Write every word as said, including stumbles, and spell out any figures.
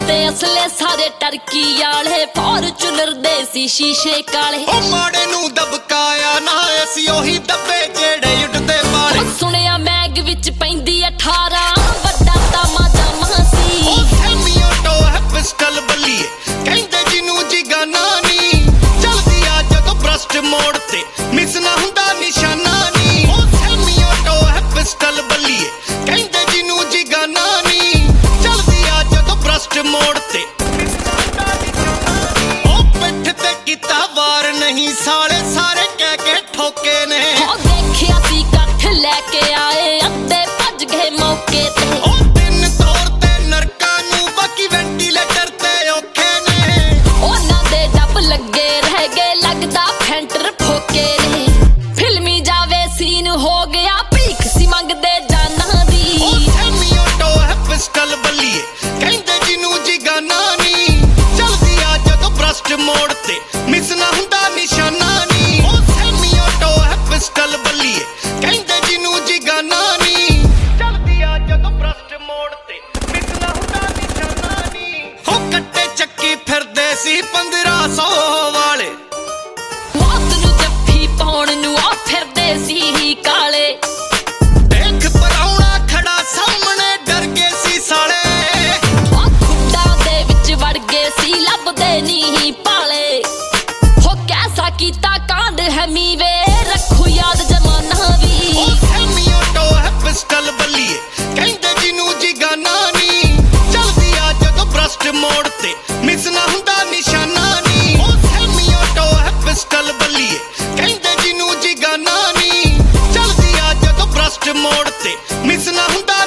ते असले सारे टर्की आले फॉर्चूनर दे सी शीशे काले ओ माड़े नू दबकाया ना असी ओही दबे जेड़े उठदे पाले सुनिया मैग विच पैंदी अठारह वड्डा तामाजा मासी ओ सैमी ऑटो है पिस्टल बल्लीए कहंदे जिनू जिगा नानी चलदी आ जदों ब्रस्ट मोड़ ते मिस ना हुंदा निशाना नी ओ सैमी ऑटो है पिस्टल बल्लीए कहंदे जिनू जिगा नानी चलदी आ जदों ब्रस्ट मोड़ ते ओ पिठ ते कीता वार नहीं साले सारे कह के ठोके ने ओ देखिया सी कठ लेके आए अद्दे भज गए मौके ते ओ दिन तौर ते नरका नू बाकी वेंटिलेटर ते औखे ने ओना दे डब लगे रह गए लगदा फैंटर ठोके ने फिल्मी जावे सीन हो गया भीख सी मंगदे जाना दी ओ सैमी ऑटो है पिस्टल बल्लीए कहंदे जिनू जिगा नानी चलदी आ जदों ब्रस्ट मोड़ ते मिस ना हुंदा निशाना नी ओ सैमी ऑटो है पिस्टल बल्लीए कहंदे जिनू जिगा नानी चलदी आ जदों ब्रस्ट मोड़ ते मिस ना हुंदा निशाना नी हो कट्टे चक्की फिरदे सी पंद्रह सौ वाले मौत नू जफ्फी पाउण नू आ फिरदे सी काले देख पराउणा खड़ा सामने डर गए सी साले आ खुड्डा दे विच वड़ गए सी लभदे नी पाले हो कैसा कीता कांड है मीवे रखो याद जमाना ओ भी सैमी ऑटो है पिस्टल बल्लीए कहंदे जिनू जिगा नानी चलदी आ जदों ब्रस्ट मोड़ ते मिस ना हुंदा निशाना नी ओ सैमी ऑटो है पिस्टल बल्लीए कहंदे जिनू जिगा नानी चलदी आ जदों ब्रस्ट मोड़ ते मिस ना हुंदा